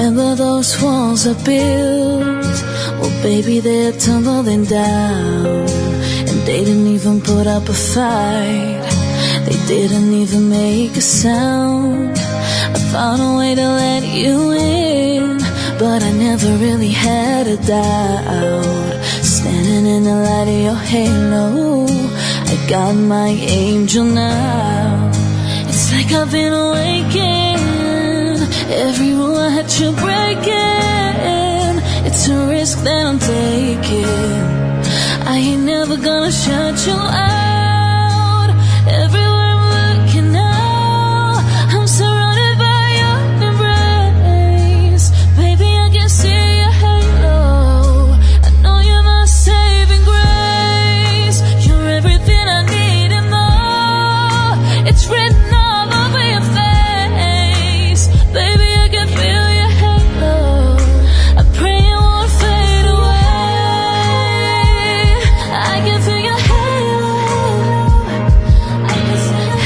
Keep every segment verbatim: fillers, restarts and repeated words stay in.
Remember those walls I built? Well, baby, they're tumbling down. And they didn't even put up a fight. They didn't even make a sound. I found a way to let you in, but I never really had a doubt. Standing in the light of your halo, I got my angel now. It's like I've been awakened. Every rule I had you breaking. It's a risk that I'm taking. I ain't never gonna shut you out. Everywhere I'm looking now, I'm surrounded by your embrace. Baby, I can see your halo. I know you're my saving grace. You're everything I need and more. It's written all over your face. Baby, I can feel your halo. I pray it won't fade away. I can feel your halo. I can feel your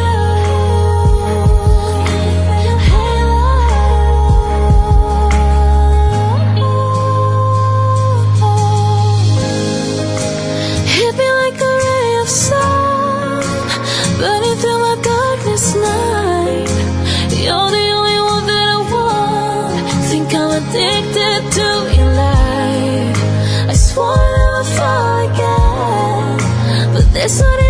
halo. Hit me like a ray of sun, burning through my darkness night. You're the only one that I want. Think I'm addicted to your light. I swore I'll never fall again, but this one